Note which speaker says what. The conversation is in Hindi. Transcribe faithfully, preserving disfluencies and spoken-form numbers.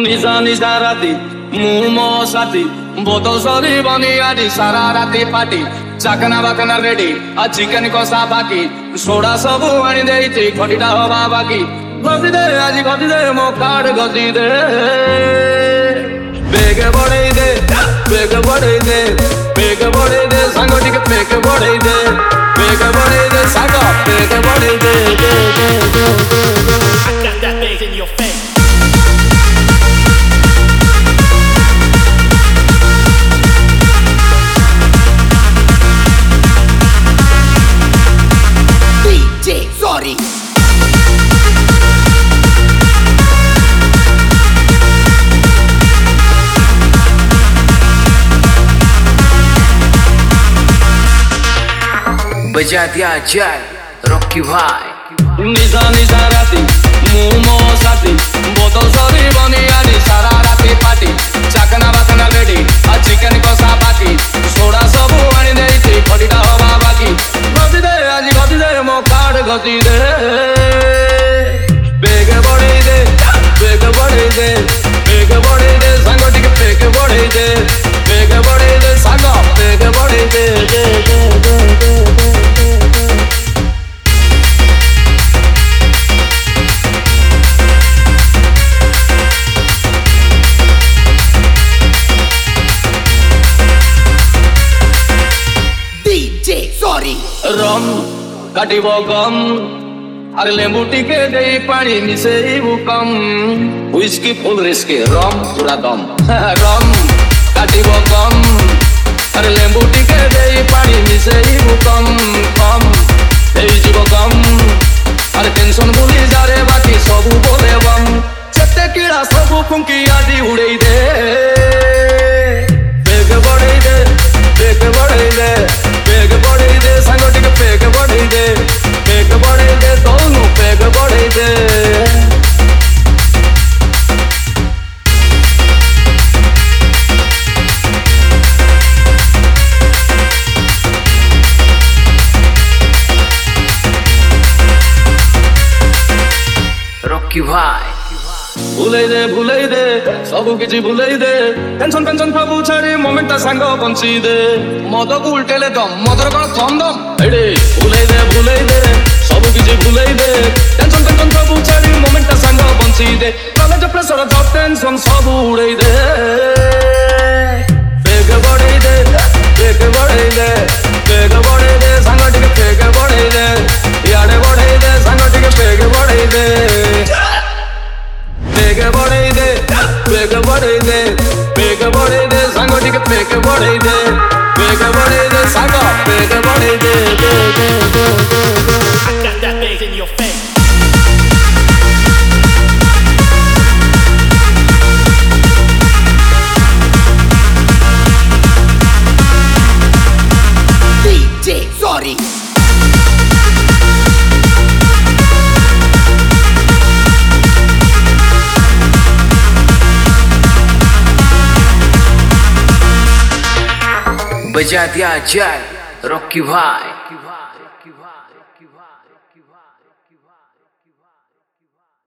Speaker 1: निशा निशा राती ମୁଁ ମୋ ସାଥୀ ବୋତଲ ସରିବନି ଆଜି ସାରା ରାତି ପାଟି ଚାକନା ବାକନା ରେଡି ଆଉ ଚିକେନ କଷା ବାକି ସୋଡା ସବୁ ଆଣି ଦେଇଛି ଖଟିଟା ହବା ବାକି ଗଦି ଦେ ଆଜି ଗଦି ଦେ ମୋ କାର୍ଡ ଗଦି ଦେ ବେଗ ବଢେଇ ଦେ ବେଗ ବଢେଇ ଦେ ବେଗ ବଢେଇ ଦେ ସାଙ୍ଗ ଟିକେ ବେଗ ବଢେଇ ଦେ ବେଗ ବଢେଇ ଦେ ସାଙ୍ଗ ବେଗ ବଢେଇ ଦେ
Speaker 2: I got that bass in your face.
Speaker 3: Sorry.
Speaker 4: बजा दिया जाए रॉकी भाई
Speaker 1: निशा निशा राती ମୁଁ ମୋ ସାଥୀ ବୋତଲ ସରିବନି ଆଜି ସାରା ରାତି ପାଟି ଚାକନା ବାକନା ରେଡି ଆଉ ଚିକେନ କଷା ବାକି ସୋଡା ସବୁ ଆଣି ଦେଇଛି ଖଟିଟା ହବା ବାକି ଗଦି ଦେ ଆଜି ଗଦି ଦେ ମୋ କାର୍ଡ ଗଦି ଦେ ବେଗ ବଢେଇ ଦେ ବେଗ ବଢେଇ ଦେ ବେଗ ବଢେଇ ଦେ ସାଙ୍ଗ ଟିକେ ବେଗ ବଢେଇ ଦେ ବେଗ ବଢେଇ ଦେ ସାଙ୍ଗ ବେଗ ବଢେଇ ଦେ ଦେ ଦେ ଦେ ଦେ रम काटिब गम अरे लेंबू टिके दे पानी मिसेइबु कम व्हिस्की फुल रिस्की रम पूरा दम रम काटिब गम अरे लेंबू टिके दे पानी मिसेइबु कम कम एई जीव कम अरे टेंशन भूली जा रे बाकी सबू बोले बम चट्टे कीड़ा सबू फुंकी आदि उड़ेई दे बेग बढेई दे बेग बढेई दे बेग बढेई दे सांग टिके बेग बढेई दे बेग बढेई दे दोनों बेग बढेई दे
Speaker 4: रॉकी भाई
Speaker 1: भुलै दे भुलै दे सबु किछि भुलै दे टेंशन टेंशन सबु छाड़ी मोमेंट सांग बंची दे मद को उल्टेले दम मदर कोन कम दम एडे भुलै दे भुलै दे सबु किछि भुलै दे टेंशन टेंशन सबु छाड़ी मोमेंट सांग बंची दे कॉलेज प्रेशर जॉब टेंशन सबु उड़ै दे बेग बढेई दे बेग बढेई दे बेग बढेई दे सांग टिके बेग बढेई दे याडे बढेई दे सांग टिके बेग बढेई दे बेग बढेई दे बेग बढेई दे बेग बढेई दे सांग टिके बेग बढेई दे बेग बढेई दे सांग बेग बढेई दे दे दे दे
Speaker 2: I got that bass in your face.
Speaker 3: D J Sorry.
Speaker 4: बजा दिया जाए रॉकी भाई।